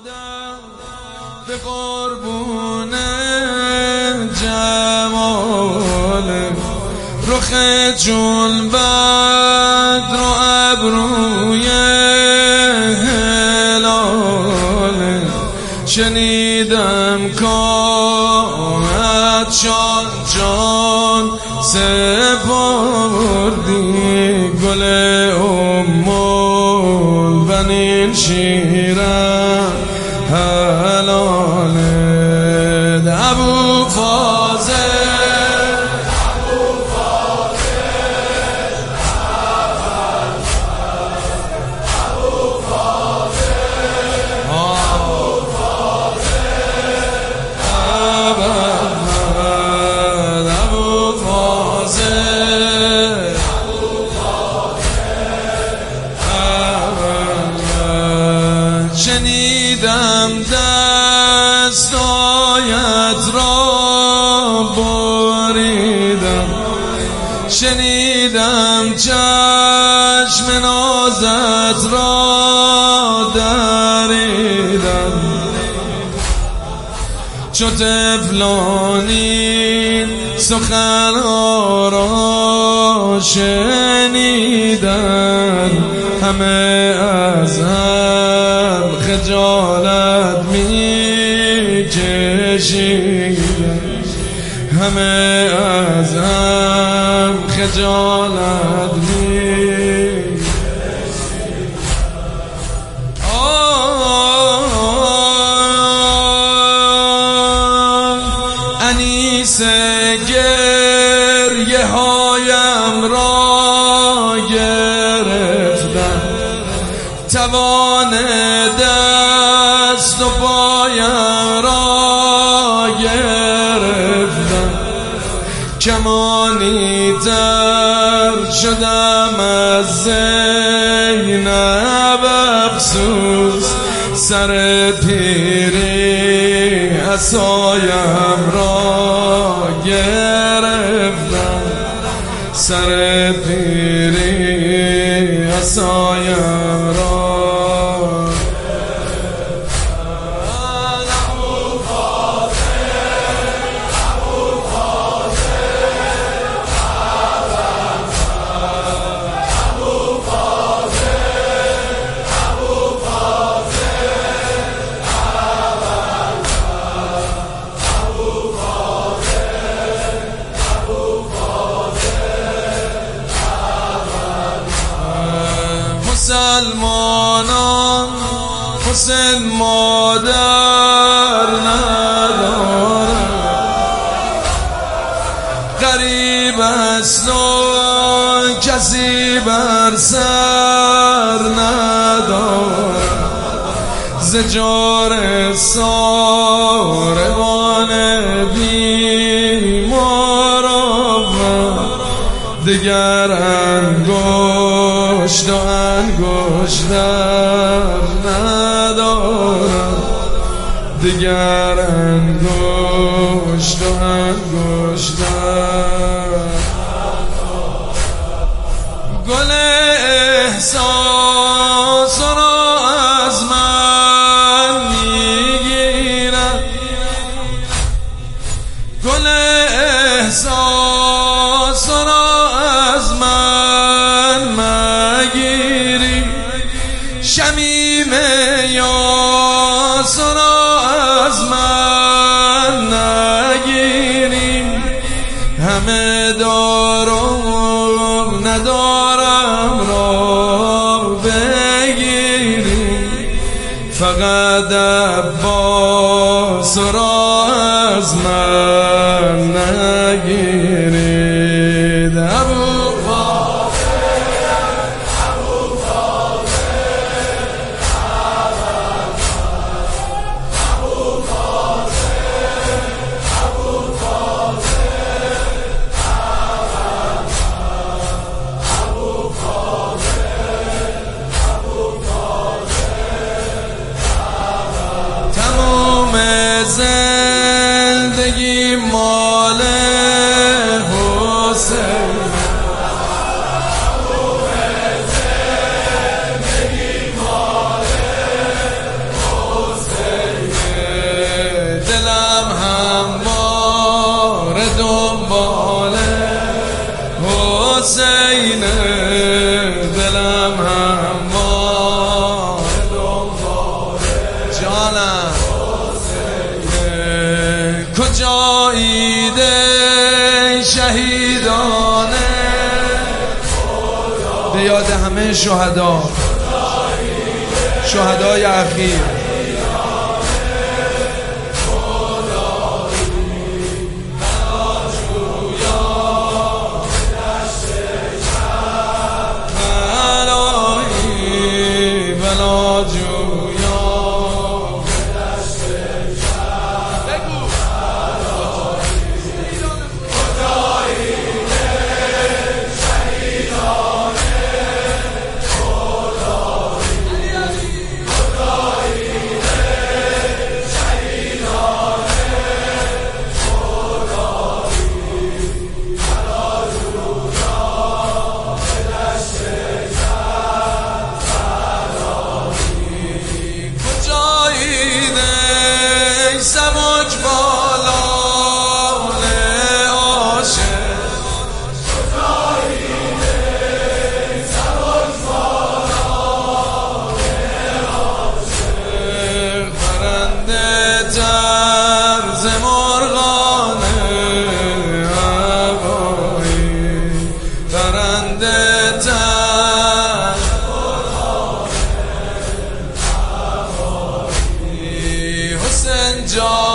به قربون جمال رخ چون بدر و ابروی هلال شنیدم کانت جان سپردی گل ام البنین شیرم حلال ابو فاضل شنیدم دستایت را بریدم شنیدم چشم نازت را دریدم چو طفلانی سخنها را شنیدن همه از هم خجالت می کشیدن همه از هم خجالت می انیس گریه هایم را گرفتن توان دست و پایم را گرفتن کمانی تر شدم از زینب افسوس سر پیری عصایم را گرفتم سر پیری عصایم را مسلمانان حسین مادر ندارد غریب است و کسی بر سر ندارد زجار ساربان بیماران دیگر انگشت و انگشتر ندارم دیگر انگشت و انگشتر گل احساس را از من میگیرد گل احساس را از من مگیری شمیم یاس را از من نگیری همه دارم ندارم را بگیری فقط عباس را از من نگیرید ابو زندگی مال یاد همه شهدای اخیر. جا